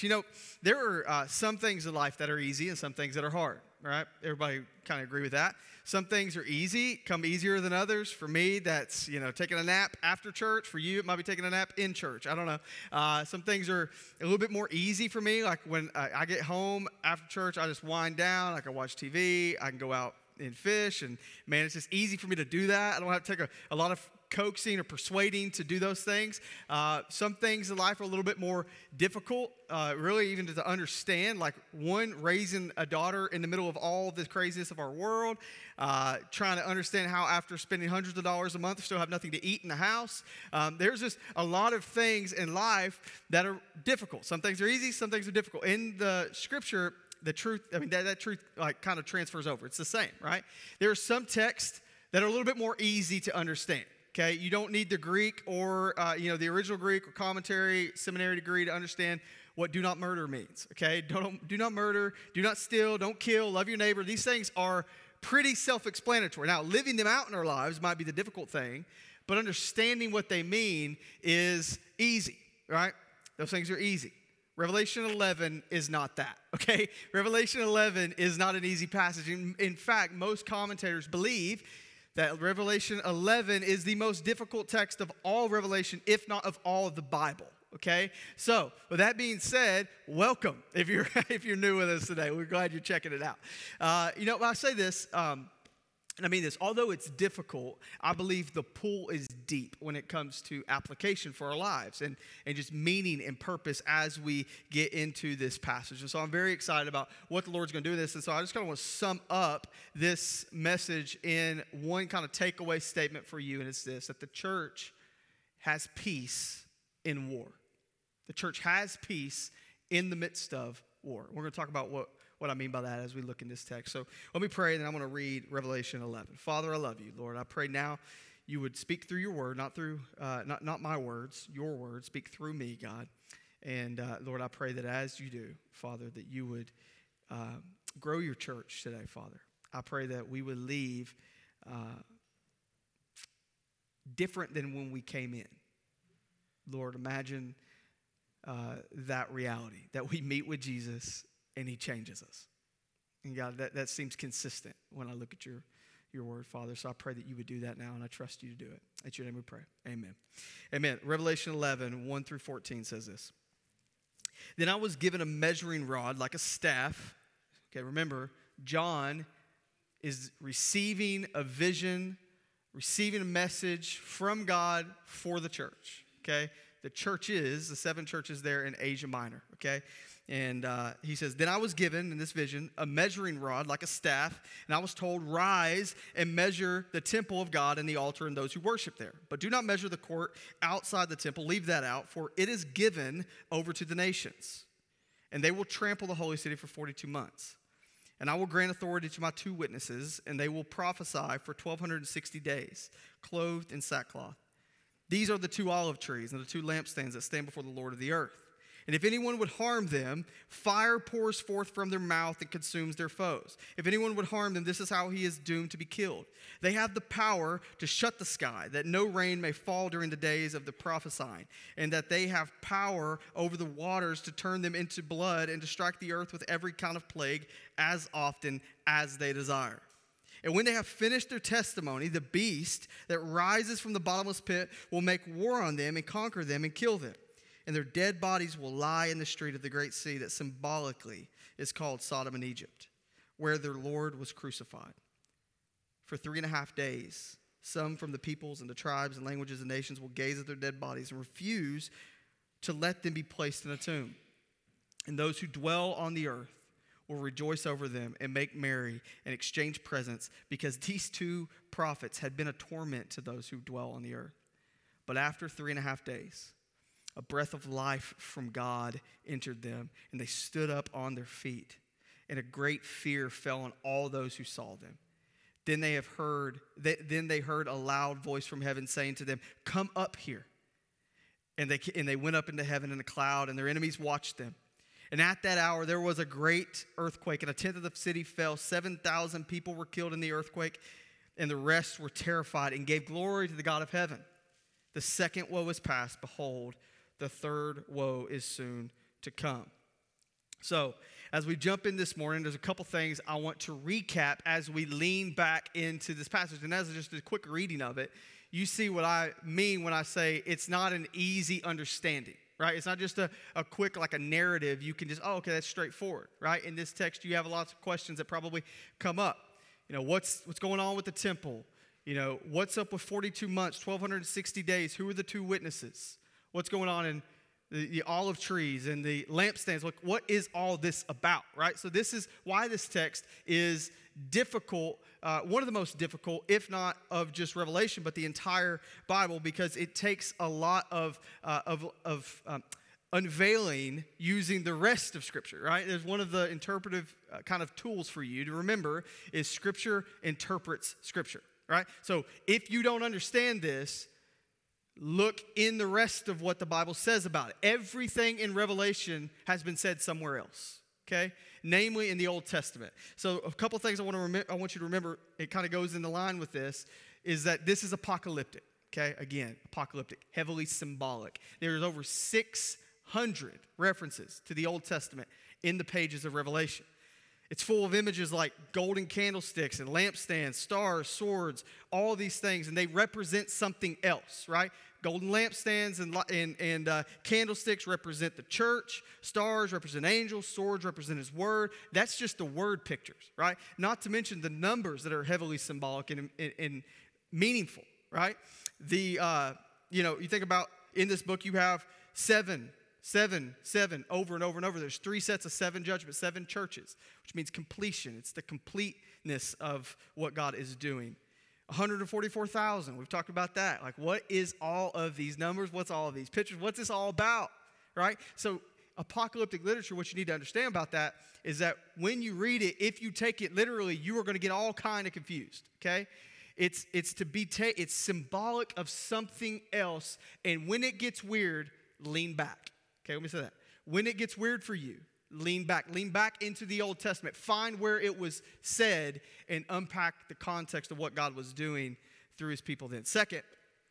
You know, there are some things in life that are easy and some things that are hard, right? Everybody kind of agree with that. Some things are easy, come easier than others. For me, that's, taking a nap after church. For you, it might be taking a nap in church. I don't know. Some things are a little bit more easy for me. Like when I get home after church, I just wind down. I can watch TV. I can go out and fish. And, man, it's just easy for me to do that. I don't have to take a lot of coaxing or persuading to do those things. Some things in life are a little bit more difficult, really even to understand, like one, raising a daughter in the middle of all the craziness of our world, trying to understand how after spending hundreds of dollars a month, we still have nothing to eat in the house. There's just a lot of things in life that are difficult. Some things are easy, some things are difficult. In the scripture, the truth, that truth like kind of transfers over. It's the same, right? There are some texts that are a little bit more easy to understand. Okay, you don't need the Greek or, the original Greek or commentary, seminary degree to understand what do not murder means. Okay, do not murder, do not steal, don't kill, love your neighbor. These things are pretty self-explanatory. Now, living them out in our lives might be the difficult thing, but understanding what they mean is easy, right? Those things are easy. Revelation 11 is not that, okay? Revelation 11 is not an easy passage. In fact, most commentators believe that Revelation 11 is the most difficult text of all Revelation, if not of all of the Bible, okay? So, with that being said, welcome if you're new with us today. We're glad you're checking it out. I say this, and I mean this, although it's difficult, I believe the pool is deep when it comes to application for our lives and just meaning and purpose as we get into this passage. And so I'm very excited about what the Lord's going to do with this. And so I just kind of want to sum up this message in one kind of takeaway statement for you, and it's this, that the church has peace in war. The church has peace in the midst of war. We're going to talk about what I mean by that as we look in this text. So let me pray, and then I'm going to read Revelation 11. Father, I love you, Lord. I pray now you would speak through your word, not my words, your words. Speak through me, God. And Lord, I pray that as you do, Father, that you would grow your church today, Father. I pray that we would leave different than when we came in. Lord, imagine that reality, that we meet with Jesus and he changes us. And God, that seems consistent when I look at your word, Father. So I pray that you would do that now, and I trust you to do it. At your name we pray. Amen. Amen. Revelation 11, 1 through 14 says this. Then I was given a measuring rod like a staff. Okay, remember, John is receiving a vision, receiving a message from God for the church. Okay, the churches, the 7 churches there in Asia Minor. Okay. And he says, then I was given in this vision a measuring rod like a staff, and I was told, rise and measure the temple of God and the altar and those who worship there. But do not measure the court outside the temple. Leave that out, for it is given over to the nations. And they will trample the holy city for 42 months. And I will grant authority to my 2 witnesses, and they will prophesy for 1,260 days, clothed in sackcloth. These are the 2 olive trees and the 2 lampstands that stand before the Lord of the earth. And if anyone would harm them, fire pours forth from their mouth and consumes their foes. If anyone would harm them, this is how he is doomed to be killed. They have the power to shut the sky, that no rain may fall during the days of the prophesying, and that they have power over the waters to turn them into blood and to strike the earth with every kind of plague as often as they desire. And when they have finished their testimony, the beast that rises from the bottomless pit will make war on them and conquer them and kill them. And their dead bodies will lie in the street of the great sea that symbolically is called Sodom and Egypt, where their Lord was crucified. For 3.5 days, some from the peoples and the tribes and languages and nations will gaze at their dead bodies and refuse to let them be placed in a tomb. And those who dwell on the earth will rejoice over them and make merry and exchange presents, because these 2 prophets had been a torment to those who dwell on the earth. But after 3.5 days, a breath of life from God entered them, and they stood up on their feet, and a great fear fell on all those who saw them. Then they heard a loud voice from heaven saying to them, "Come up here." And they went up into heaven in a cloud, and their enemies watched them. And at that hour there was a great earthquake, and 1/10 of the city fell. 7,000 people were killed in the earthquake, and the rest were terrified and gave glory to the God of heaven. The second woe is past. Behold, the third woe is soon to come. So, as we jump in this morning, there's a couple things I want to recap as we lean back into this passage. And as just a quick reading of it, you see what I mean when I say it's not an easy understanding, right? It's not just a quick, like a narrative. You can just, oh, okay, that's straightforward, right? In this text, you have lots of questions that probably come up. You know, what's going on with the temple? You know, what's up with 42 months, 1,260 days? Who are the two witnesses? What's going on in the olive trees and the lampstands? Look, what is all this about, right? So this is why this text is difficult, one of the most difficult, if not of just Revelation, but the entire Bible, because it takes a lot of unveiling using the rest of Scripture, right? There's one of the interpretive kind of tools for you to remember is Scripture interprets Scripture, right? So if you don't understand this, look in the rest of what the Bible says about it. Everything in Revelation has been said somewhere else, okay? Namely in the Old Testament. So a couple things I want you to remember, it kind of goes in the line with this, is that this is apocalyptic, okay? Again, apocalyptic, heavily symbolic. There's over 600 references to the Old Testament in the pages of Revelation. It's full of images like golden candlesticks and lampstands, stars, swords, all these things, and they represent something else, right? Golden lampstands and candlesticks represent the church. Stars represent angels. Swords represent His word. That's just the word pictures, right? Not to mention the numbers that are heavily symbolic and meaningful, right? You think about in this book you have seven, over and over and over. There's 3 sets of 7 judgments, 7 churches, which means completion. It's the completeness of what God is doing. 144,000, we've talked about that. Like, what is all of these numbers? What's all of these pictures? What's this all about, right? So apocalyptic literature, what you need to understand about that is that when you read it, if you take it literally, you are going to get all kind of confused, okay? It's symbolic of something else, and when it gets weird, lean back. Okay, let me say that. When it gets weird for you, lean back into the Old Testament. Find where it was said and unpack the context of what God was doing through His people then. Second,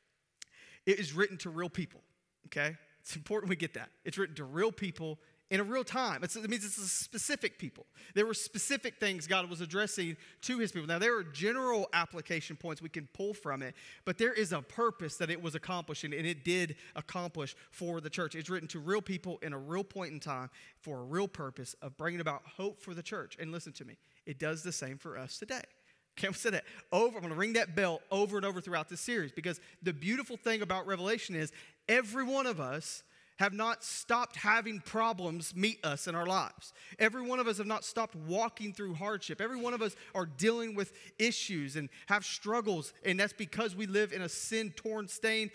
it is written to real people, okay? It's important we get that. It's written to real people in a real time. It means it's a specific people. There were specific things God was addressing to His people. Now, there are general application points we can pull from it, but there is a purpose that it was accomplishing, and it did accomplish for the church. It's written to real people in a real point in time for a real purpose of bringing about hope for the church. And listen to me, it does the same for us today. Okay, I'm going to say that over. I'm going to ring that bell over and over throughout this series, because the beautiful thing about Revelation is every one of us have not stopped having problems meet us in our lives. Every one of us have not stopped walking through hardship. Every one of us are dealing with issues and have struggles, and that's because we live in a sin-torn, stained,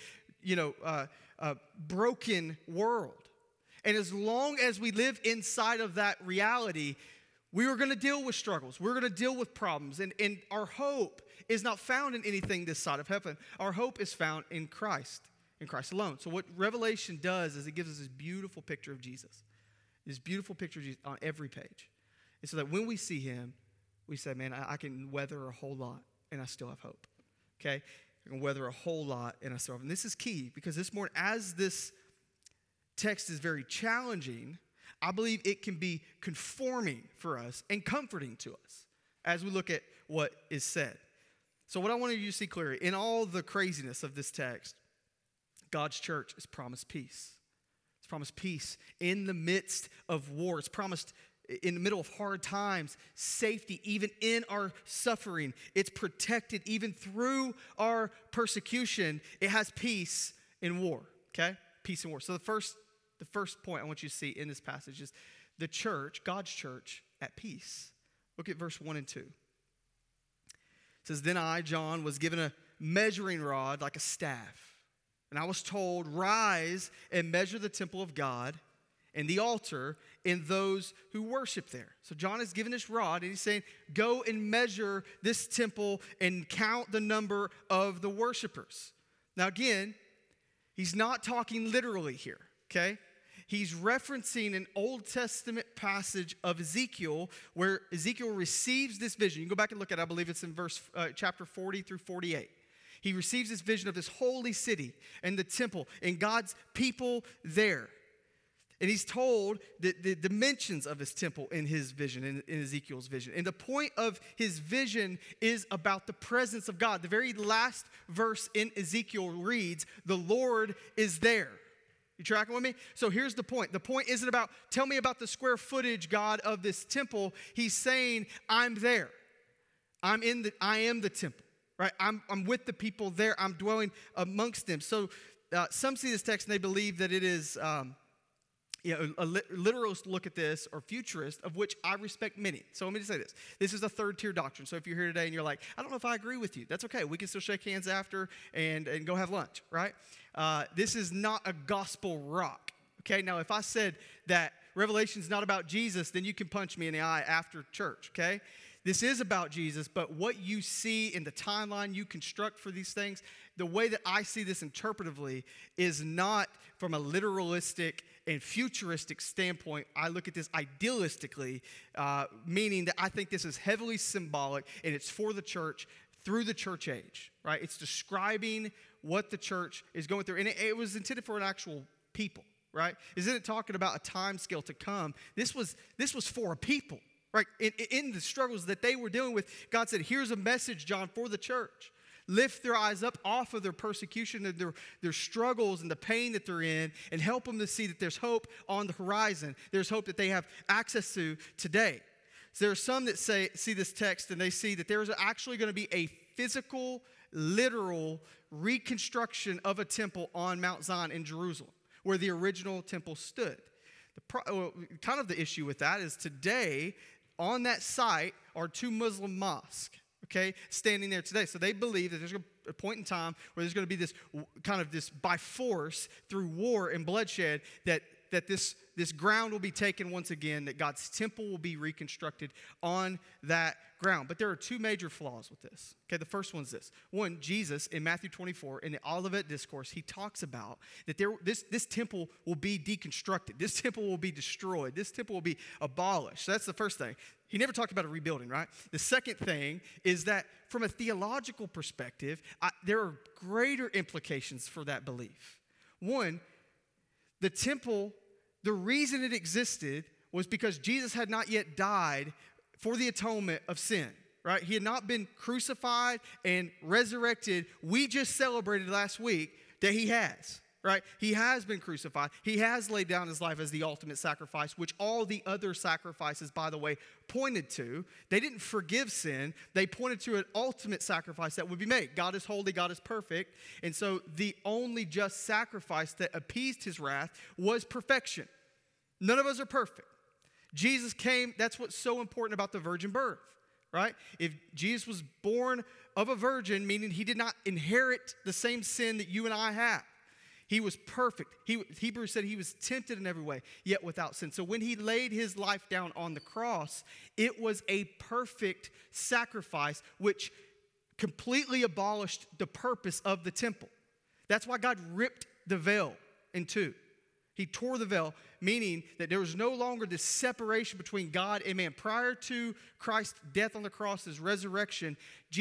broken world. And as long as we live inside of that reality, we are going to deal with struggles. We're going to deal with problems, and our hope is not found in anything this side of heaven. Our hope is found in Christ alone. So what Revelation does is it gives us this beautiful picture of Jesus. This beautiful picture of Jesus on every page. And so that when we see Him, we say, man, I can weather a whole lot and I still have hope. Okay? I can weather a whole lot and I still have hope. And this is key, because this morning, as this text is very challenging, I believe it can be conforming for us and comforting to us as we look at what is said. So what I want you to see clearly, in all the craziness of this text, God's church is promised peace. It's promised peace in the midst of war. It's promised in the middle of hard times, safety even in our suffering. It's protected even through our persecution. It has peace in war, okay? Peace in war. So the first point I want you to see in this passage is the church, God's church, at peace. Look at verse 1 and 2. It says, then I, John, was given a measuring rod like a staff. And I was told, rise and measure the temple of God and the altar and those who worship there. So John is given this rod, and he's saying, go and measure this temple and count the number of the worshipers. Now again, he's not talking literally here, okay? He's referencing an Old Testament passage of Ezekiel where Ezekiel receives this vision. You can go back and look at it. I believe it's in chapter 40 through 48. He receives this vision of this holy city and the temple and God's people there. And he's told the dimensions of his temple in his vision, in Ezekiel's vision. And the point of his vision is about the presence of God. The very last verse in Ezekiel reads, "The Lord is there." You tracking with me? So here's the point. The point isn't about, tell me about the square footage, God, of this temple. He's saying, I'm there. I am the temple, right? I'm with the people there. I'm dwelling amongst them. So some see this text and they believe that it is... a literalist look at this, or futurist, of which I respect many. So let me just say this. This is a third-tier doctrine. So if you're here today and you're like, I don't know if I agree with you, that's okay. We can still shake hands after and go have lunch, right? This is not a gospel rock, okay? Now, if I said that Revelation's not about Jesus, then you can punch me in the eye after church, okay? This is about Jesus, but what you see in the timeline you construct for these things, the way that I see this interpretively is not from a literalistic and futuristic standpoint. I look at this idealistically, meaning that I think this is heavily symbolic, and it's for the church through the church age, right? It's describing what the church is going through, and it was intended for an actual people, right? Isn't it talking about a time scale to come? This was for a people, right? In the struggles that they were dealing with, God said, here's a message, John, for the church. Lift their eyes up off of their persecution and their struggles and the pain that they're in, and help them to see that there's hope on the horizon. There's hope that they have access to today. So there are some that see this text and they see that there's actually going to be a physical, literal reconstruction of a temple on Mount Zion in Jerusalem, where the original temple stood. Kind of the issue with that is today, on that site are two Muslim mosques, okay, standing there today. So they believe that there's a point in time where there's going to be this kind of this by force through war and bloodshed that this ground will be taken once again, that God's temple will be reconstructed on that ground. But there are two major flaws with this. Okay, the first one's this. One, Jesus in Matthew 24, in the Olivet Discourse, he talks about that this temple will be deconstructed. This temple will be destroyed. This temple will be abolished. So that's the first thing. He never talked about a rebuilding, right? The second thing is that from a theological perspective, there are greater implications for that belief. One, the temple, the reason it existed was because Jesus had not yet died for the atonement of sin, right? He had not been crucified and resurrected. We just celebrated last week that he has, right? He has been crucified. He has laid down his life as the ultimate sacrifice, which all the other sacrifices, by the way, pointed to. They didn't forgive sin. They pointed to an ultimate sacrifice that would be made. God is holy. God is perfect. And so the only just sacrifice that appeased his wrath was perfection. None of us are perfect. Jesus came. That's what's so important about the virgin birth, right? If Jesus was born of a virgin, meaning he did not inherit the same sin that you and I have. He was perfect. Hebrews said he was tempted in every way, yet without sin. So when he laid his life down on the cross, it was a perfect sacrifice which completely abolished the purpose of the temple. That's why God ripped the veil in two. He tore the veil, meaning that there was no longer this separation between God and man. Prior to Christ's death on the cross, his resurrection,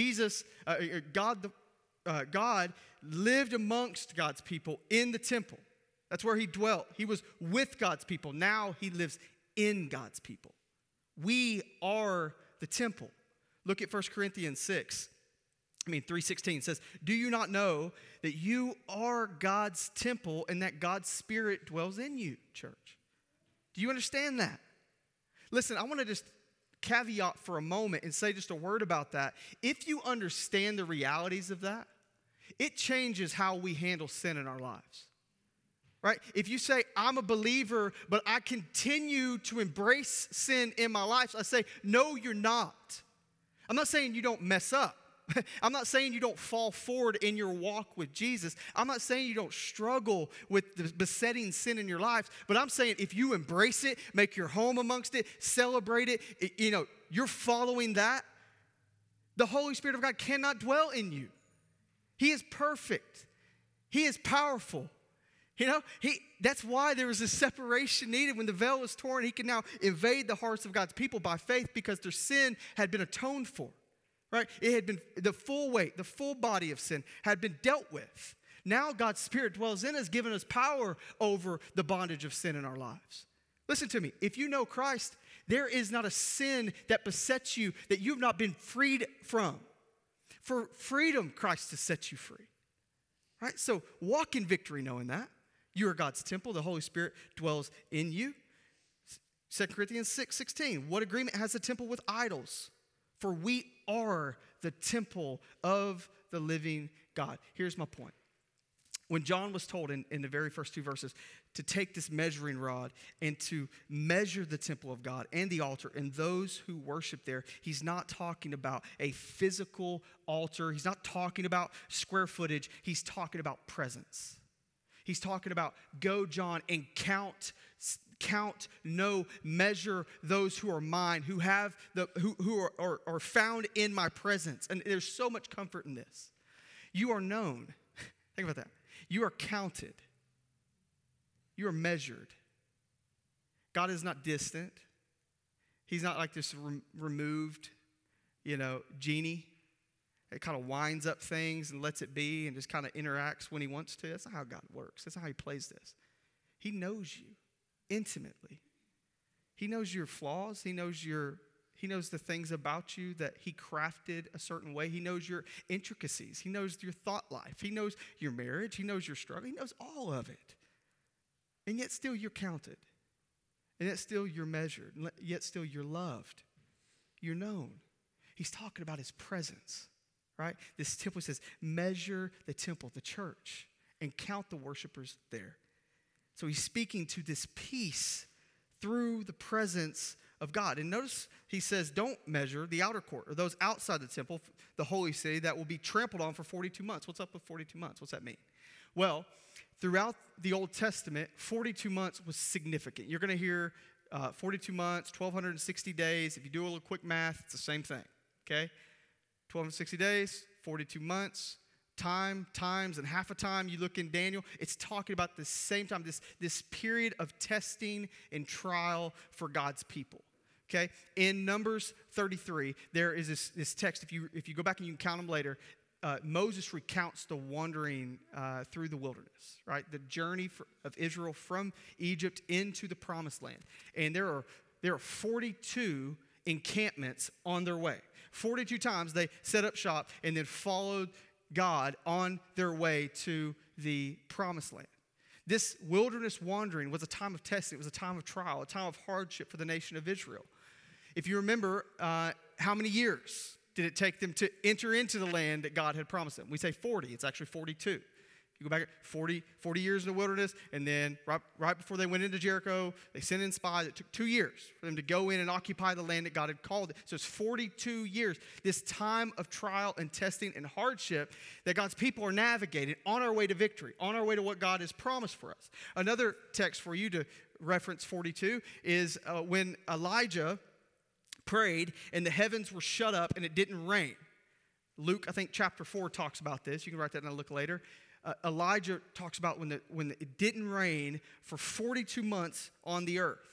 God lived amongst God's people in the temple. That's where he dwelt. He was with God's people. Now he lives in God's people. We are the temple. Look at 1 Corinthians 3:16 says, do you not know that you are God's temple and that God's Spirit dwells in you, church? Do you understand that? Listen, I want to just caveat for a moment and say just a word about that. If you understand the realities of that, it changes how we handle sin in our lives, right? If you say, I'm a believer, but I continue to embrace sin in my life, I say, no, you're not. I'm not saying you don't mess up. I'm not saying you don't fall forward in your walk with Jesus. I'm not saying you don't struggle with the besetting sin in your life, but I'm saying if you embrace it, make your home amongst it, celebrate it, you're following that, the Holy Spirit of God cannot dwell in you. He is perfect. He is powerful. That's why there was a separation needed. When the veil was torn, he can now invade the hearts of God's people by faith because their sin had been atoned for, right? It had been the full weight, the full body of sin had been dealt with. Now God's Spirit dwells in us, giving us power over the bondage of sin in our lives. Listen to me. If you know Christ, there is not a sin that besets you that you've not been freed from. For freedom, Christ has set you free. Right? So walk in victory knowing that. You are God's temple. The Holy Spirit dwells in you. 2 Corinthians 6:16. What agreement has the temple with idols? For we are the temple of the living God. Here's my point. When John was told in the very first two verses to take this measuring rod and to measure the temple of God and the altar and those who worship there, he's not talking about a physical altar. He's not talking about square footage. He's talking about presence. He's talking about go, John, and count, measure those who are mine, who have who are found in my presence. And there's so much comfort in this. You are known. Think about that. You are counted. You are measured. God is not distant. He's not like this removed, genie. It kind of winds up things and lets it be and just kind of interacts when he wants to. That's not how God works. That's not how he plays this. He knows you intimately. He knows your flaws. He knows the things about you that he crafted a certain way. He knows your intricacies. He knows your thought life. He knows your marriage. He knows your struggle. He knows all of it. And yet still you're counted. And yet still you're measured. And yet still you're loved. You're known. He's talking about his presence, right? This temple says, measure the temple, the church, and count the worshipers there. So he's speaking to this peace through the presence of God. And notice he says, don't measure the outer court or those outside the temple, the holy city that will be trampled on for 42 months. What's up with 42 months? What's that mean? Well, throughout the Old Testament, 42 months was significant. You're going to hear 42 months, 1,260 days. If you do a little quick math, it's the same thing, okay? 1,260 days, 42 months. Times, and half a time you look in Daniel, it's talking about the same time, this period of testing and trial for God's people. Okay? In Numbers 33, there is this text. If you go back and you can count them later, Moses recounts the wandering through the wilderness, right? The journey of Israel from Egypt into the Promised Land. And there are 42 encampments on their way. 42 times they set up shop and then followed God on their way to the Promised Land. This wilderness wandering was a time of testing. It was a time of trial, a time of hardship for the nation of Israel. If you remember, how many years did it take them to enter into the land that God had promised them? We say 40. It's actually 42. You go back 40 years in the wilderness, and then right before they went into Jericho, they sent in spies. It took 2 years for them to go in and occupy the land that God had called it. So it's 42 years, this time of trial and testing and hardship that God's people are navigating on our way to victory, on our way to what God has promised for us. Another text for you to reference 42 is when Elijah prayed and the heavens were shut up and it didn't rain. Luke, I think chapter 4 talks about this. You can write that down and look later. Elijah talks about when it didn't rain for 42 months on the earth.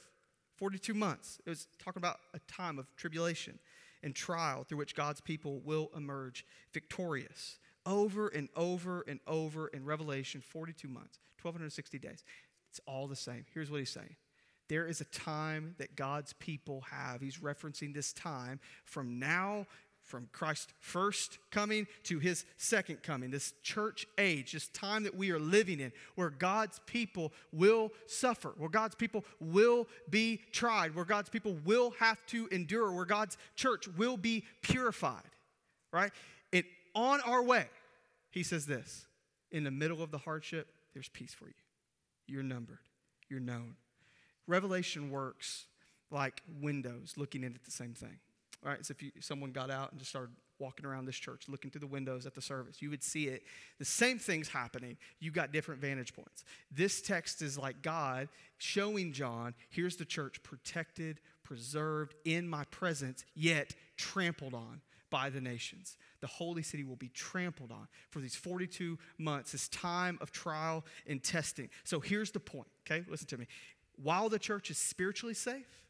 42 months. It was talking about a time of tribulation and trial through which God's people will emerge victorious. Over and over and over in Revelation, 42 months, 1,260 days. It's all the same. Here's what he's saying. There is a time that God's people have. He's referencing this time from now, from Christ's first coming to his second coming, this church age, this time that we are living in, where God's people will suffer, where God's people will be tried, where God's people will have to endure, where God's church will be purified, right? And on our way, he says this, in the middle of the hardship, there's peace for you. You're numbered. You're known. Revelation works like windows looking in at the same thing. All right, so if someone got out and just started walking around this church, looking through the windows at the service, you would see it. The same thing's happening. You got different vantage points. This text is like God showing John, here's the church protected, preserved in my presence, yet trampled on by the nations. The holy city will be trampled on for these 42 months, this time of trial and testing. So here's the point, okay? Listen to me. While the church is spiritually safe,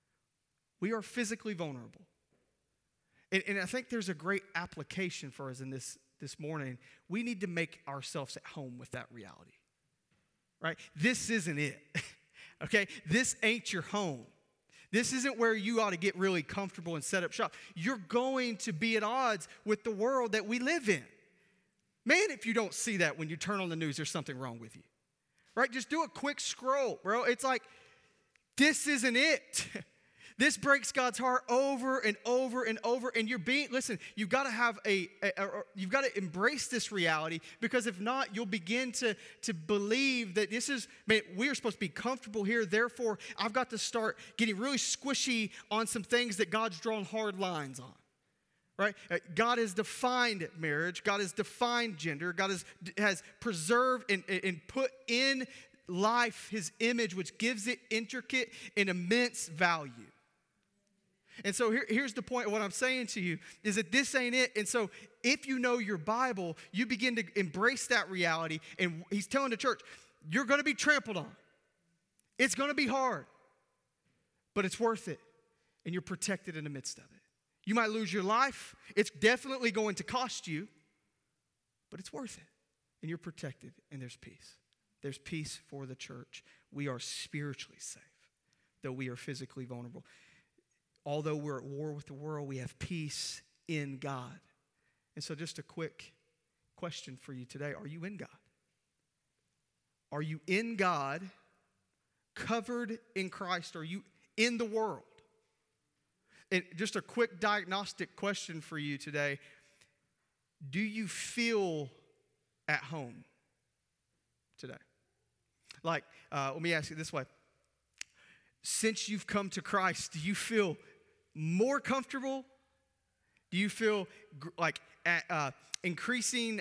we are physically vulnerable. And I think there's a great application for us in this this morning, we need to make ourselves at home with that reality, right? This isn't it, okay? This ain't your home. This isn't where you ought to get really comfortable and set up shop. You're going to be at odds with the world that we live in. Man, if you don't see that when you turn on the news, there's something wrong with you, right? Just do a quick scroll, bro. It's like, this isn't it. This breaks God's heart over and over and over. And you've got to have you've got to embrace this reality, because if not, you'll begin to believe that we are supposed to be comfortable here. Therefore, I've got to start getting really squishy on some things that God's drawn hard lines on. Right? God has defined marriage. God has defined gender. God has preserved and put in life His image, which gives it intricate and immense value. And so here's the point of what I'm saying to you, is that this ain't it. And so if you know your Bible, you begin to embrace that reality. And He's telling the church, you're going to be trampled on. It's going to be hard, but it's worth it. And you're protected in the midst of it. You might lose your life. It's definitely going to cost you, but it's worth it. And you're protected, and there's peace. There's peace for the church. We are spiritually safe, though we are physically vulnerable. Although we're at war with the world, we have peace in God. And so just a quick question for you today. Are you in God? Are you in God, covered in Christ? Are you in the world? And just a quick diagnostic question for you today. Do you feel at home today? Like, let me ask you this way. Since you've come to Christ, do you feel more comfortable? Do you feel like increasing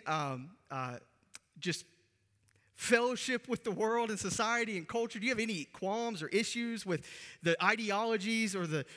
just fellowship with the world and society and culture? Do you have any qualms or issues with the ideologies or the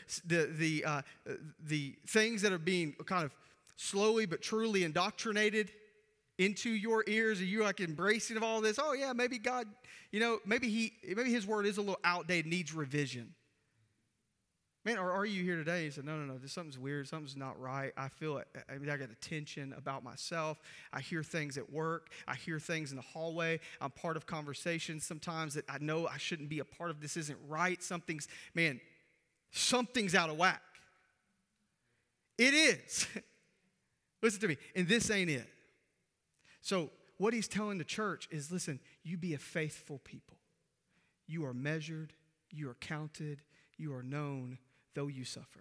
things that are being kind of slowly but truly indoctrinated into your ears? Are you like embracing of all this? Oh yeah, maybe God, maybe His word is a little outdated, needs revision. Man, or are you here today and say, no, something's weird, something's not right. I feel it. I got a tension about myself. I hear things at work. I hear things in the hallway. I'm part of conversations sometimes that I know I shouldn't be a part of. This isn't right. Something's out of whack. It is. Listen to me. And this ain't it. So what He's telling the church is, listen, you be a faithful people. You are measured. You are counted. You are known. Though you suffer.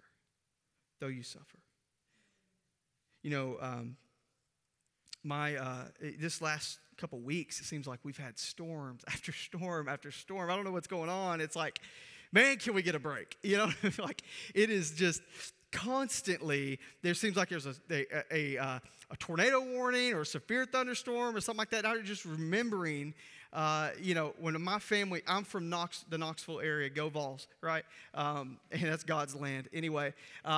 This last couple weeks, it seems like we've had storms after storm after storm. I don't know what's going on. It's like, man, can we get a break? Like it is just constantly, there seems like there's a tornado warning or a severe thunderstorm or something like that. I'm just remembering, when my family, I'm from the Knoxville area, go Vols, right? And that's God's land. Anyway,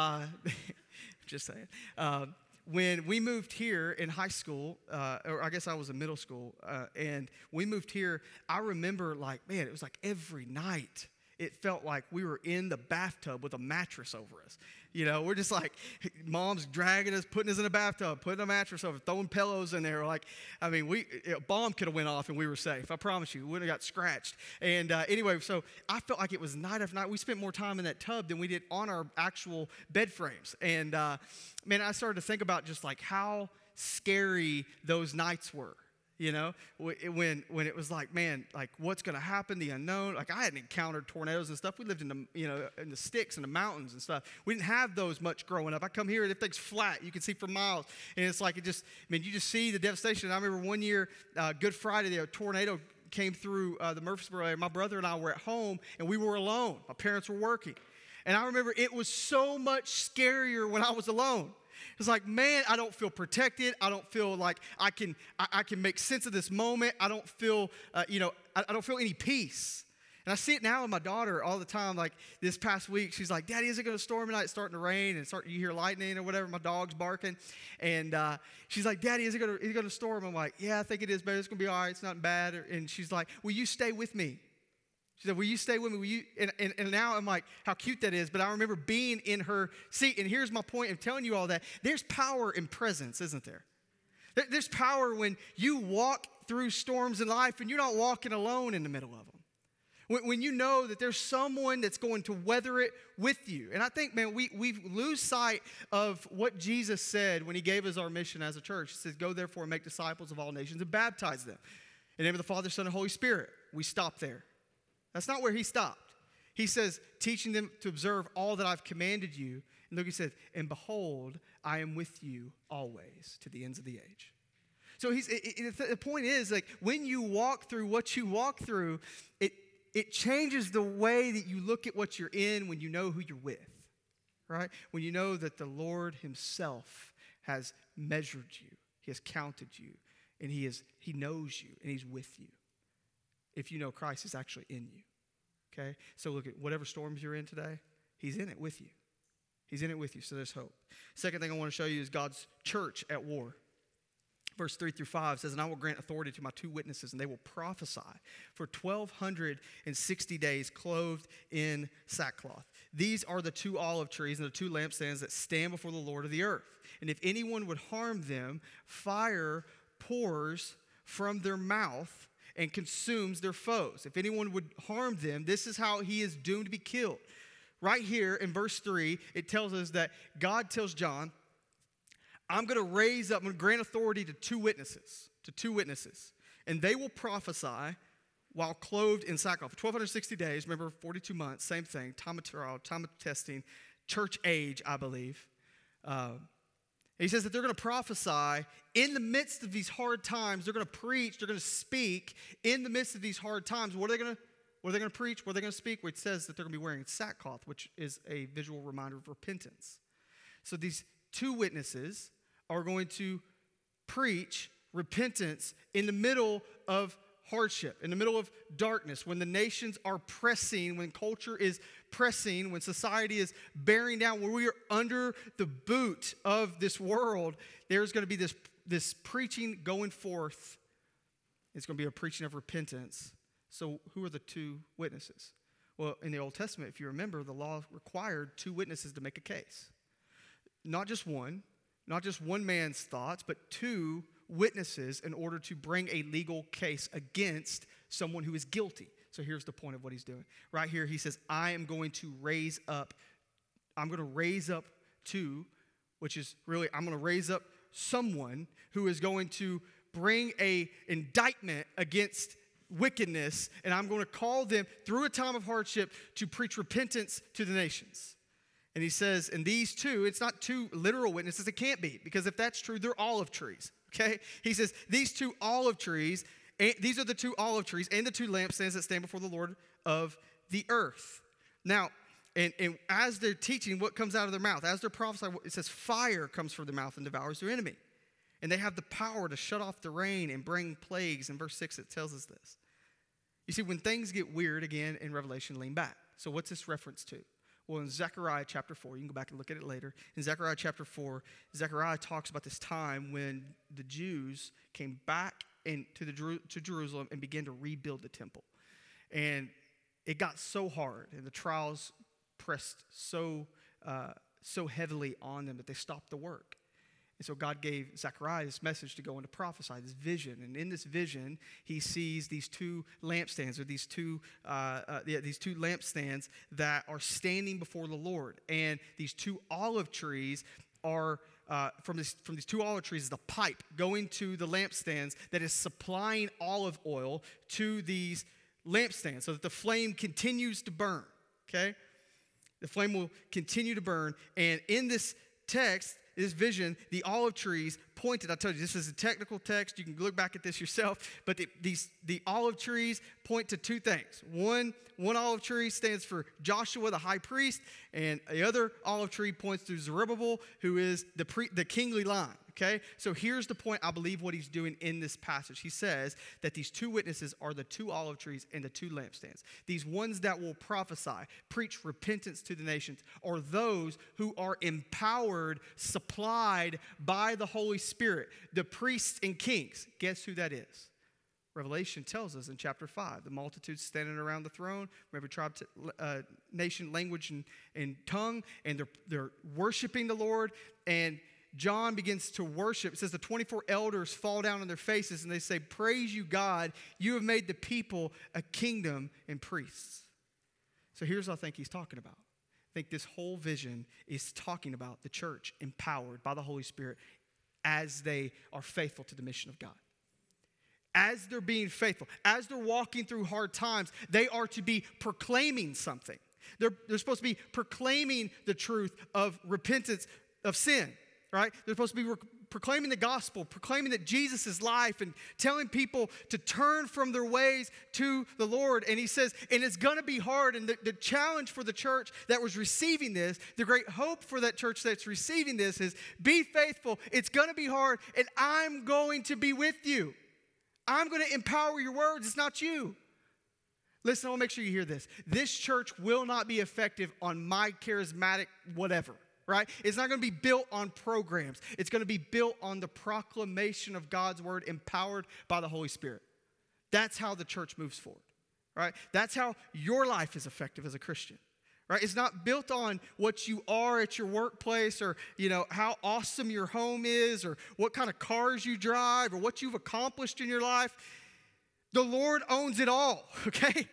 just saying. When we moved here in high school, or I guess I was in middle school, and we moved here, I remember it was like every night it felt like we were in the bathtub with a mattress over us. We're just like, mom's dragging us, putting us in a bathtub, putting a mattress over, throwing pillows in there. A bomb could have went off and we were safe. I promise you, we wouldn't have got scratched. And anyway, so I felt like it was night after night. We spent more time in that tub than we did on our actual bed frames. And I started to think about just like how scary those nights were. When it was like, man, like what's going to happen, the unknown. Like I hadn't encountered tornadoes and stuff. We lived in the sticks and the mountains and stuff. We didn't have those much growing up. I come here and everything's flat. You can see for miles. And it's like you just see the devastation. I remember one year, Good Friday, a tornado came through the Murfreesboro area. My brother and I were at home and we were alone. My parents were working. And I remember it was so much scarier when I was alone. It's like, man, I don't feel protected. I don't feel like I can make sense of this moment. I don't feel, I don't feel any peace. And I see it now in my daughter all the time. Like this past week, she's like, Daddy, is it going to storm tonight? It's starting to rain and you hear lightning or whatever. My dog's barking. And she's like, Daddy, is it going to storm? I'm like, yeah, I think it is, baby. It's going to be all right. It's not bad. And she's like, will you stay with me? She said, will you stay with me? Will you? And now I'm like, how cute that is. But I remember being in her seat. And here's my point of telling you all that. There's power in presence, isn't there? There's power when you walk through storms in life and you're not walking alone in the middle of them. When you know that there's someone that's going to weather it with you. And I think, man, we lose sight of what Jesus said when he gave us our mission as a church. He says, go therefore and make disciples of all nations and baptize them. In the name of the Father, Son, and Holy Spirit. We stop there. That's not where he stopped. He says, teaching them to observe all that I've commanded you. And look, he says, and behold, I am with you always to the ends of the age. So the point is, like, when you walk through what you walk through, it changes the way that you look at what you're in when you know who you're with, right? When you know that the Lord himself has measured you, he has counted you, and he knows you, and he's with you. If you know Christ is actually in you, okay? So look at whatever storms you're in today, he's in it with you. He's in it with you, so there's hope. Second thing I want to show you is God's church at war. Verse 3-5 says, and I will grant authority to my 2 witnesses, and they will prophesy for 1,260 days clothed in sackcloth. These are the 2 olive trees and the 2 lampstands that stand before the Lord of the earth. And if anyone would harm them, fire pours from their mouth and consumes their foes. If anyone would harm them, this is how he is doomed to be killed. Right here in verse 3, it tells us that God tells John, I'm going to grant authority to 2 witnesses, and they will prophesy while clothed in sackcloth. For 1,260 days, remember 42 months, same thing, time of trial, time of testing, church age, I believe. He says that they're going to prophesy in the midst of these hard times. They're going to preach, they're going to speak in the midst of these hard times. What are they going to preach? What are they going to speak? Well, it says that they're going to be wearing sackcloth, which is a visual reminder of repentance. So these 2 witnesses are going to preach repentance in the middle of hardship, in the middle of darkness, when the nations are pressing, when culture is pressing, when society is bearing down, when we are under the boot of this world, there's going to be this preaching going forth. It's going to be a preaching of repentance. So who are the 2 witnesses? Well, in the Old Testament, if you remember, the law required 2 witnesses to make a case. Not just one man's thoughts, but 2 witnesses in order to bring a legal case against someone who is guilty. So here's the point of what he's doing. Right here, he says, I'm going to raise up 2, which is really, I'm going to raise up someone who is going to bring a indictment against wickedness, and I'm going to call them through a time of hardship to preach repentance to the nations. And he says, and these 2, it's not 2 literal witnesses. It can't be, because if that's true, they're olive trees, okay? He says, these 2 olive trees, these are the 2 olive trees and the 2 lampstands that stand before the Lord of the earth. Now, and as they're teaching, what comes out of their mouth? As they're prophesying, it says fire comes from their mouth and devours their enemy. And they have the power to shut off the rain and bring plagues. In verse 6, it tells us this. You see, when things get weird, again, in Revelation, lean back. So what's this reference to? Well, in Zechariah chapter 4, you can go back and look at it later. In Zechariah chapter 4, Zechariah talks about this time when the Jews came back to Jerusalem and began to rebuild the temple. And it got so hard, and the trials pressed so heavily on them that they stopped the work. And so God gave Zechariah this message to go and to prophesy, this vision. And in this vision, he sees these 2 lampstands, or these two lampstands that are standing before the Lord. And these 2 olive trees are, from these 2 olive trees is the pipe going to the lampstands that is supplying olive oil to these lampstands so that the flame continues to burn, okay? The flame will continue to burn. And in this text, this vision, the olive trees pointed, I told you, this is a technical text. You can look back at this yourself. But the olive trees point to 2 things. One olive tree stands for Joshua, the high priest. And the other olive tree points to Zerubbabel, who is the kingly line. Okay? So here's the point, I believe, what he's doing in this passage. He says that these 2 witnesses are the 2 olive trees and the 2 lampstands. These ones that will prophesy, preach repentance to the nations, are those who are empowered, supplied by the Holy Spirit. The priests and kings. Guess who that is? Revelation tells us in chapter 5, the multitude standing around the throne, from every tribe, nation, language, and tongue, and they're worshiping the Lord. And John begins to worship. It says the 24 elders fall down on their faces and they say, "Praise you, God. You have made the people a kingdom and priests." So here's what I think he's talking about. I think this whole vision is talking about the church empowered by the Holy Spirit as they are faithful to the mission of God. As they're being faithful, as they're walking through hard times, they are to be proclaiming something. They're supposed to be proclaiming the truth of repentance of sin, right? They're supposed to be proclaiming the gospel, proclaiming that Jesus is life, and telling people to turn from their ways to the Lord. And he says, and it's going to be hard. And the challenge for the church that was receiving this, the great hope for that church that's receiving this is, be faithful. It's going to be hard, and I'm going to be with you. I'm going to empower your words. It's not you. Listen, I want to make sure you hear this. This church will not be effective on my charismatic whatever, right? It's not going to be built on programs. It's going to be built on the proclamation of God's word empowered by the Holy Spirit. That's how the church moves forward, right? That's how your life is effective as a Christian, right? It's not built on what you are at your workplace, or, how awesome your home is, or what kind of cars you drive, or what you've accomplished in your life. The Lord owns it all, okay?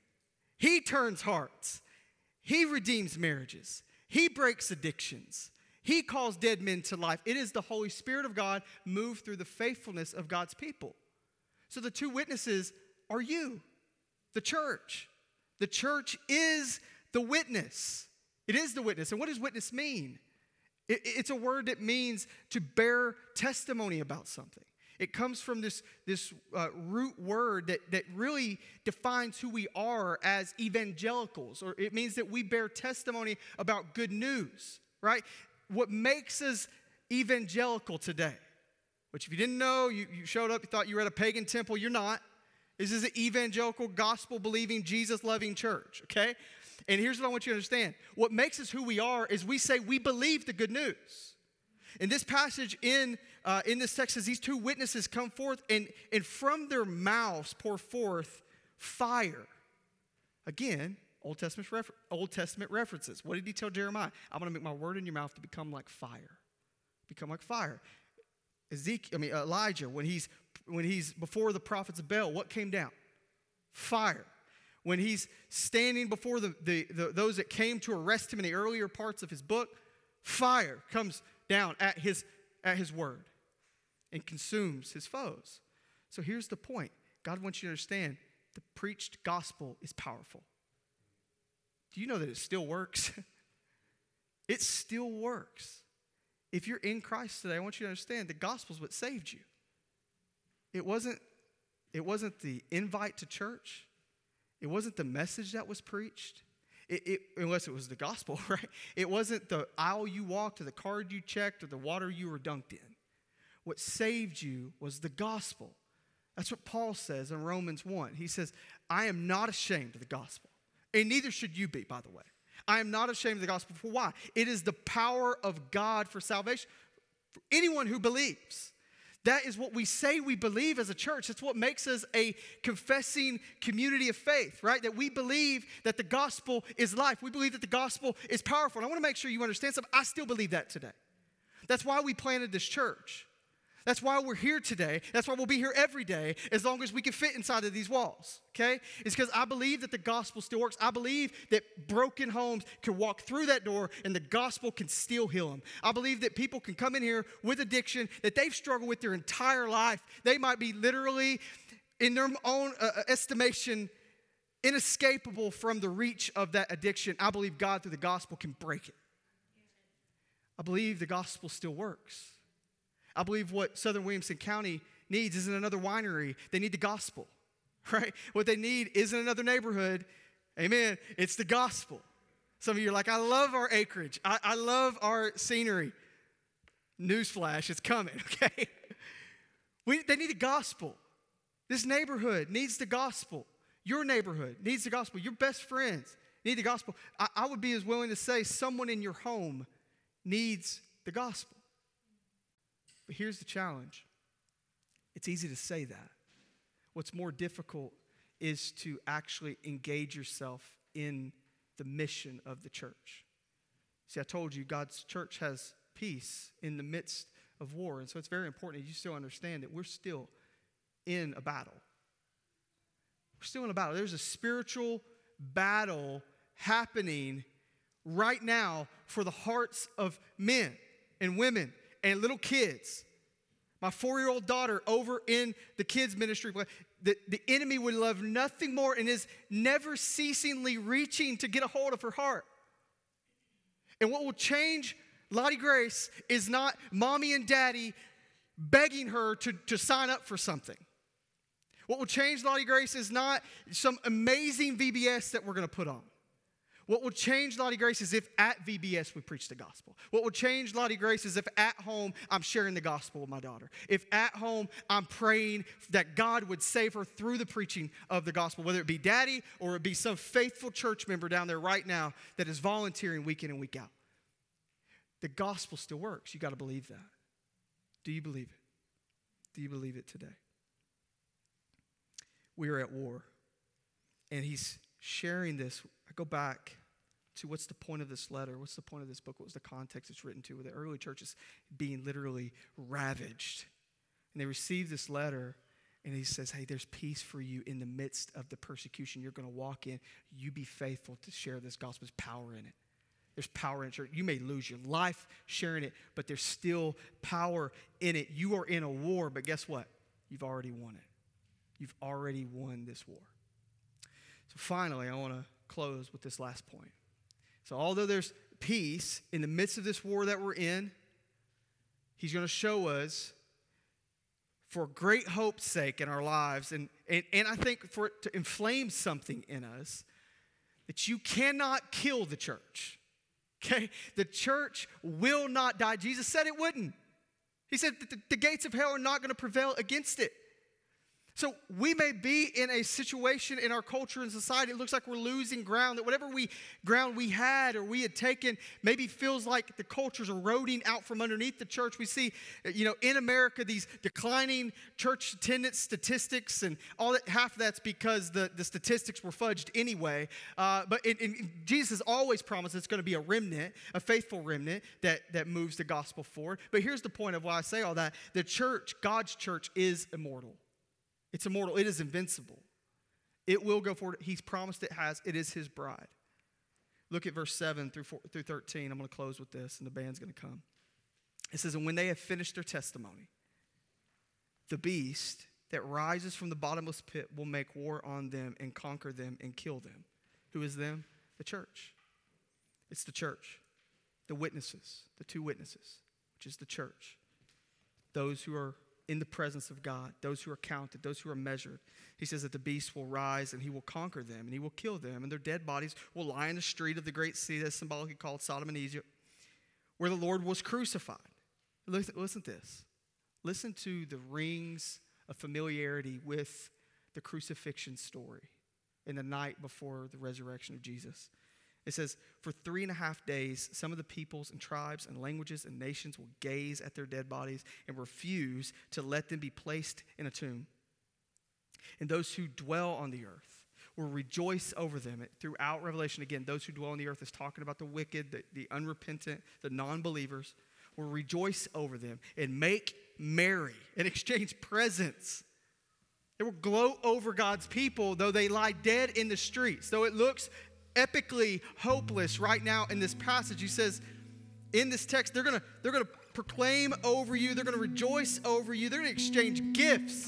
He turns hearts. He redeems marriages. He breaks addictions. He calls dead men to life. It is the Holy Spirit of God moved through the faithfulness of God's people. So the two witnesses are you, the church. The church is the witness. It is the witness. And what does witness mean? It's a word that means to bear testimony about something. It comes from this root word that really defines who we are as evangelicals, or it means that we bear testimony about good news, right? What makes us evangelical today, which if you didn't know, you showed up, you thought you were at a pagan temple, you're not. This is an evangelical, gospel-believing, Jesus-loving church, okay? And here's what I want you to understand. What makes us who we are is we say we believe the good news. In this passage in this text says these two witnesses come forth and from their mouths pour forth fire. Again, Old Testament references. What did he tell Jeremiah? I'm going to make my word in your mouth to become like fire. Become like fire. Elijah, when he's before the prophets of Baal, what came down? Fire. When he's standing before those that came to arrest him in the earlier parts of his book, fire comes down at his word and consumes his foes. So here's the point. God wants you to understand the preached gospel is powerful. Do you know that it still works? It still works. If you're in Christ today, I want you to understand the gospel is what saved you. It wasn't the invite to church. It wasn't the message that was preached. Unless it was the gospel, right? It wasn't the aisle you walked or the card you checked or the water you were dunked in. What saved you was the gospel. That's what Paul says in Romans 1. He says, I am not ashamed of the gospel. And neither should you be, by the way. I am not ashamed of the gospel. For why? It is the power of God for salvation for anyone who believes. That is what we say we believe as a church. That's what makes us a confessing community of faith, right? That we believe that the gospel is life. We believe that the gospel is powerful. And I want to make sure you understand something. I still believe that today. That's why we planted this church. That's why we're here today. That's why we'll be here every day as long as we can fit inside of these walls, okay? It's because I believe that the gospel still works. I believe that broken homes can walk through that door and the gospel can still heal them. I believe that people can come in here with addiction that they've struggled with their entire life. They might be literally, in their own estimation, inescapable from the reach of that addiction. I believe God, through the gospel, can break it. I believe the gospel still works. I believe what Southern Williamson County needs isn't another winery. They need the gospel, right? What they need isn't another neighborhood. Amen. It's the gospel. Some of you are like, I love our acreage. I love our scenery. Newsflash, it's coming, okay? They need the gospel. This neighborhood needs the gospel. Your neighborhood needs the gospel. Your best friends need the gospel. I would be as willing to say someone in your home needs the gospel. But here's the challenge. It's easy to say that. What's more difficult is to actually engage yourself in the mission of the church. See, I told you God's church has peace in the midst of war. And so it's very important that you still understand that we're still in a battle. We're still in a battle. There's a spiritual battle happening right now for the hearts of men and women and little kids. My 4-year-old daughter over in the kids ministry, the enemy would love nothing more and is never ceasingly reaching to get a hold of her heart. And what will change Lottie Grace is not mommy and daddy begging her to sign up for something. What will change Lottie Grace is not some amazing VBS that we're going to put on. What will change Lottie Grace is if at VBS we preach the gospel. What will change Lottie Grace is if at home I'm sharing the gospel with my daughter. If at home I'm praying that God would save her through the preaching of the gospel, whether it be daddy or it be some faithful church member down there right now that is volunteering week in and week out. The gospel still works. You got to believe that. Do you believe it? Do you believe it today? We are at war, and he's sharing this. I go back to what's the point of this letter? What's the point of this book? What was the context it's written to? The early church is being literally ravaged. And they receive this letter, and he says, hey, there's peace for you in the midst of the persecution you're going to walk in. You be faithful to share this gospel. There's power in it. There's power in church. You may lose your life sharing it, but there's still power in it. You are in a war, but guess what? You've already won it. You've already won this war. So finally, I want to close with this last point. So although there's peace in the midst of this war that we're in, he's going to show us for great hope's sake in our lives, and I think for it to inflame something in us, that you cannot kill the church. Okay? The church will not die. Jesus said it wouldn't. He said that the gates of hell are not going to prevail against it. So we may be in a situation in our culture and society, it looks like we're losing ground, that whatever ground we had or we had taken maybe feels like the culture's eroding out from underneath the church. We see, in America, these declining church attendance statistics, and all that. Half of that's because the statistics were fudged anyway. But Jesus has always promised it's going to be a remnant, a faithful remnant that moves the gospel forward. But here's the point of why I say all that. The church, God's church, is immortal. It's immortal. It is invincible. It will go forward. He's promised it has. It is his bride. Look at verse 7 through 13. I'm going to close with this, and the band's going to come. It says, and when they have finished their testimony, the beast that rises from the bottomless pit will make war on them and conquer them and kill them. Who is them? The church. It's the church. The witnesses, the two witnesses, which is the church. Those who are in the presence of God, those who are counted, those who are measured. He says that the beast will rise and he will conquer them and he will kill them, and their dead bodies will lie in the street of the great sea that's symbolically called Sodom and Egypt, where the Lord was crucified. Listen to this. Listen to the rings of familiarity with the crucifixion story in the night before the resurrection of Jesus. It says, for 3.5 days, some of the peoples and tribes and languages and nations will gaze at their dead bodies and refuse to let them be placed in a tomb. And those who dwell on the earth will rejoice over them. Throughout Revelation, again, those who dwell on the earth is talking about the wicked, the unrepentant, the non-believers, will rejoice over them and make merry and exchange presents. They will gloat over God's people, though they lie dead in the streets. Though it looks epically hopeless right now in this passage, he says in this text, they're gonna proclaim over you, they're gonna rejoice over you, they're gonna exchange gifts.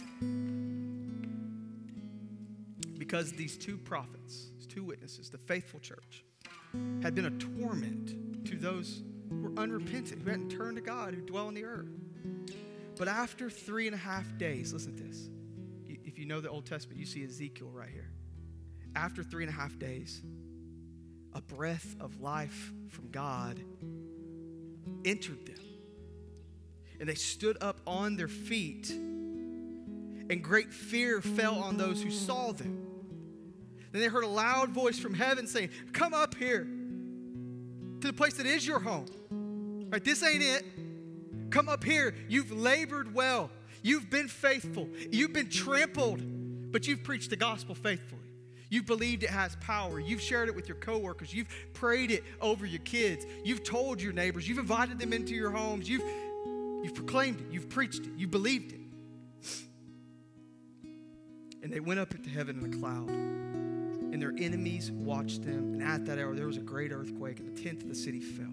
Because these two prophets, these two witnesses, the faithful church, had been a torment to those who were unrepentant, who hadn't turned to God, who dwell on the earth. But after 3.5 days, listen to this. If you know the Old Testament, you see Ezekiel right here. After 3.5 days, a breath of life from God entered them. And they stood up on their feet, and great fear fell on those who saw them. Then they heard a loud voice from heaven saying, come up here to the place that is your home. Right, this ain't it. Come up here. You've labored well. You've been faithful. You've been trampled, but you've preached the gospel faithfully. You've believed it has power. You've shared it with your coworkers. You've prayed it over your kids. You've told your neighbors. You've invited them into your homes. You've proclaimed it. You've preached it. You believed it. And they went up into heaven in a cloud. And their enemies watched them. And at that hour, there was a great earthquake, and a tenth of the city fell.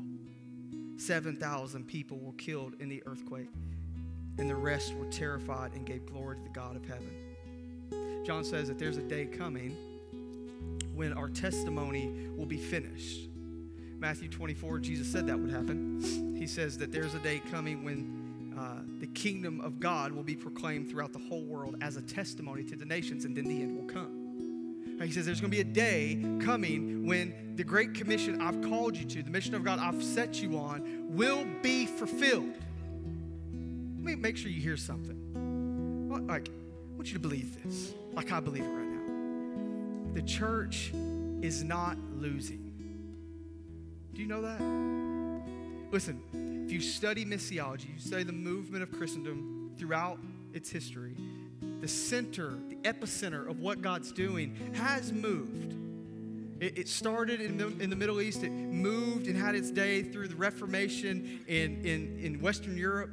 7,000 people were killed in the earthquake. And the rest were terrified and gave glory to the God of heaven. John says that there's a day coming when our testimony will be finished. Matthew 24, Jesus said that would happen. He says that there's a day coming when the kingdom of God will be proclaimed throughout the whole world as a testimony to the nations, and then the end will come. He says there's going to be a day coming when the great commission I've called you to, the mission of God I've set you on, will be fulfilled. Let me make sure you hear something. I want you to believe this, like I believe it right now. The church is not losing. Do you know that? Listen, if you study missiology, you study the movement of Christendom throughout its history, the center, the epicenter of what God's doing has moved. It started in the Middle East. It moved and had its day through the Reformation in Western Europe.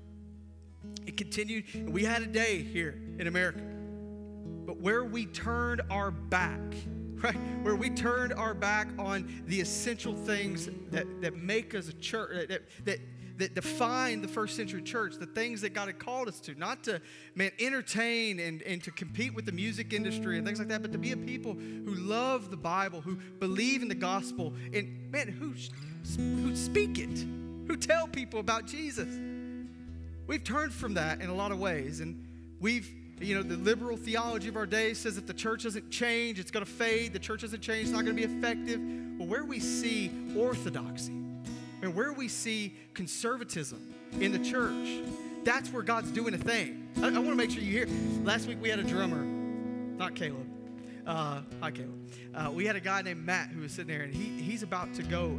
It continued, and we had a day here in America. But where we turned our back, right? Where we turned our back on the essential things that make us a church, that define the first century church, the things that God had called us to, not to, entertain and to compete with the music industry and things like that, but to be a people who love the Bible, who believe in the gospel, and, who speak it, who tell people about Jesus. We've turned from that in a lot of ways, and the liberal theology of our day says if the church doesn't change, it's going to fade. The church doesn't change, it's not going to be effective. Well, where we see orthodoxy and where we see conservatism in the church, that's where God's doing a thing. I want to make sure you hear. Last week we had a drummer, not Caleb. Hi, Caleb. We had a guy named Matt who was sitting there, and he's about to go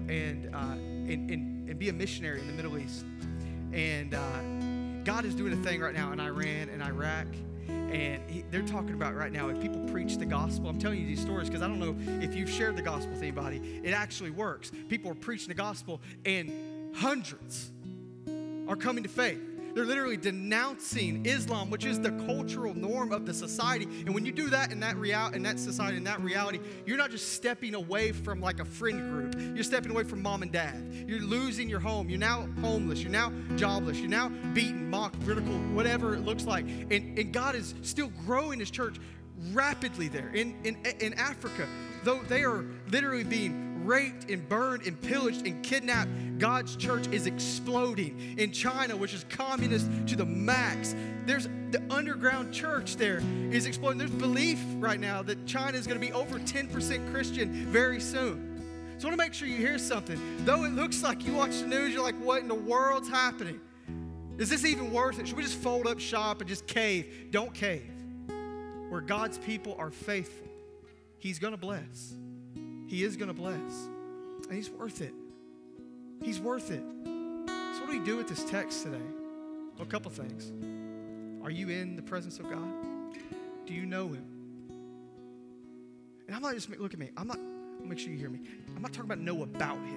and be a missionary in the Middle East. And God is doing a thing right now in Iran and Iraq. And they're talking about right now, if people preach the gospel, I'm telling you these stories because I don't know if you've shared the gospel with anybody. It actually works. People are preaching the gospel, and hundreds are coming to faith. They're literally denouncing Islam, which is the cultural norm of the society. And when you do that in that society, in that reality, you're not just stepping away from like a friend group. You're stepping away from mom and dad. You're losing your home. You're now homeless. You're now jobless. You're now beaten, mocked, ridiculed, whatever it looks like. And God is still growing His church rapidly there in Africa. Though they are literally being raped and burned and pillaged and kidnapped, God's church is exploding. In China, which is communist to the max, there's the underground church there is exploding. There's belief right now that China is going to be over 10% Christian very soon. So I want to make sure you hear something. Though it looks like you watch the news, you're like, what in the world's happening? Is this even worth it? Should we just fold up shop and just cave? Don't cave. Where God's people are faithful, He's going to bless. He is going to bless. And He's worth it. He's worth it. So what do we do with this text today? Well, a couple things. Are you in the presence of God? Do you know Him? And I'm not just, look at me. I'll make sure you hear me. I'm not talking about know about Him.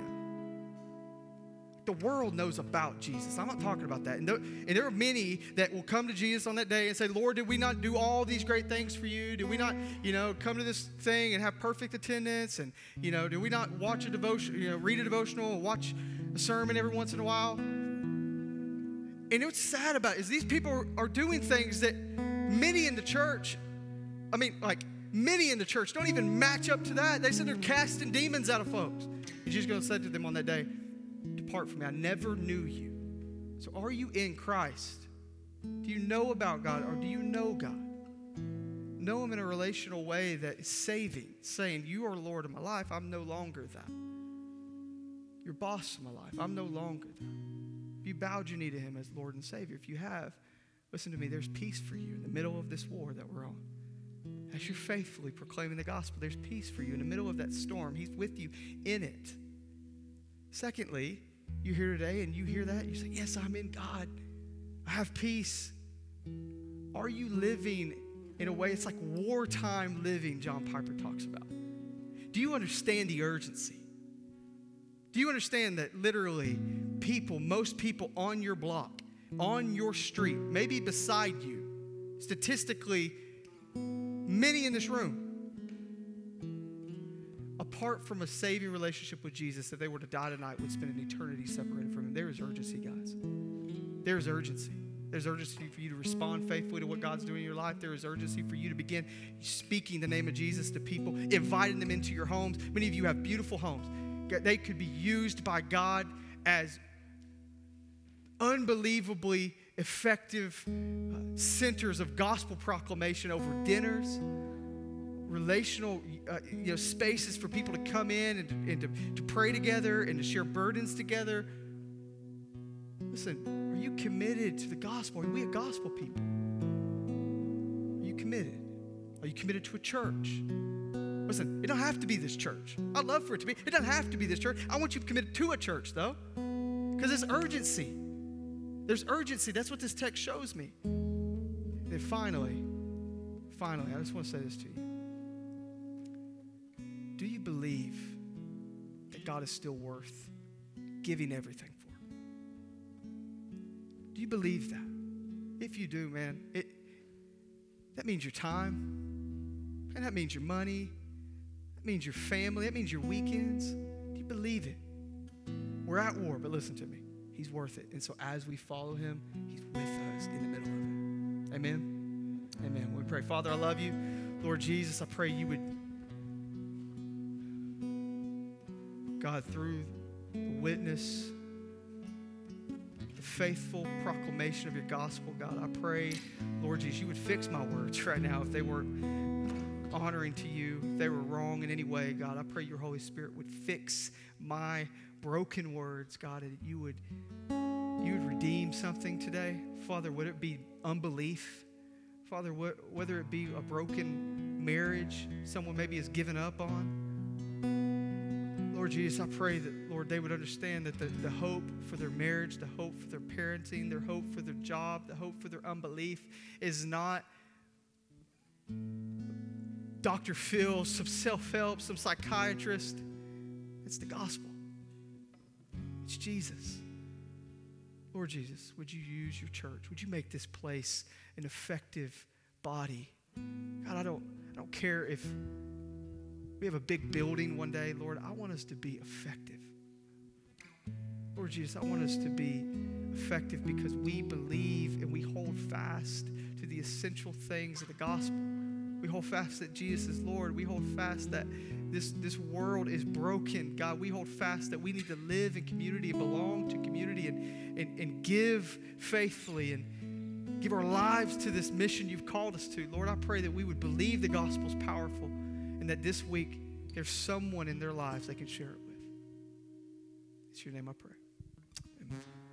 The world knows about Jesus. I'm not talking about that. And there are many that will come to Jesus on that day and say, Lord, did we not do all these great things for you? Did we not, come to this thing and have perfect attendance? And, did we not watch a devotion, read a devotional and watch a sermon every once in a while? And what's sad about it is these people are doing things that many in the church, many in the church don't even match up to that. They said they're casting demons out of folks. And Jesus is going to say to them on that day, depart from me, I never knew you. So are you in Christ? Do you know about God, or do you know God? Know Him in a relational way that is saving, saying, you are Lord of my life, I'm no longer that. You're boss of my life, I'm no longer that. If you bowed your knee to Him as Lord and Savior, if you have, listen to me, there's peace for you in the middle of this war that we're on. As you're faithfully proclaiming the gospel, there's peace for you in the middle of that storm. He's with you in it. Secondly, you're here today and you hear that, you say, yes, I'm in God. I have peace. Are you living in a way, it's like wartime living, John Piper talks about. Do you understand the urgency? Do you understand that literally most people on your block, on your street, maybe beside you, statistically, many in this room, apart from a saving relationship with Jesus, if they were to die tonight, would spend an eternity separated from him. There is urgency, guys. There is urgency. There's urgency for you to respond faithfully to what God's doing in your life. There is urgency for you to begin speaking the name of Jesus to people, inviting them into your homes. Many of you have beautiful homes. They could be used by God as unbelievably effective centers of gospel proclamation over dinners, relational spaces for people to come in and to pray together and to share burdens together. Listen, are you committed to the gospel? Are we a gospel people? Are you committed? Are you committed to a church? Listen, it don't have to be this church. I'd love for it to be. It doesn't have to be this church. I want you committed to a church, though, because there's urgency. There's urgency. That's what this text shows me. And then finally, I just want to say this to you. Do you believe that God is still worth giving everything for? Do you believe that? If you do, man, that means your time, and that means your money, that means your family, that means your weekends. Do you believe it? We're at war, but listen to me. He's worth it. And so as we follow him, he's with us in the middle of it. Amen? Amen. We pray. Father, I love you. Lord Jesus, I pray you would, God, through the witness, the faithful proclamation of your gospel, God, I pray, Lord Jesus, you would fix my words right now if they weren't honoring to you, if they were wrong in any way, God. I pray your Holy Spirit would fix my broken words, God, and you would redeem something today. Father, would it be unbelief? Father, whether it be a broken marriage someone maybe has given up on. Lord Jesus, I pray that, Lord, they would understand that the hope for their marriage, the hope for their parenting, their hope for their job, the hope for their unbelief is not Dr. Phil, some self-help, some psychiatrist. It's the gospel. It's Jesus. Lord Jesus, would you use your church? Would you make this place an effective body? God, I don't care if we have a big building one day. Lord, I want us to be effective. Lord Jesus, I want us to be effective because we believe and we hold fast to the essential things of the gospel. We hold fast that Jesus is Lord. We hold fast that this world is broken. God, we hold fast that we need to live in community and belong to community and give faithfully and give our lives to this mission you've called us to. Lord, I pray that we would believe the gospel's powerful and that this week there's someone in their lives they can share it with. It's your name I pray. Amen.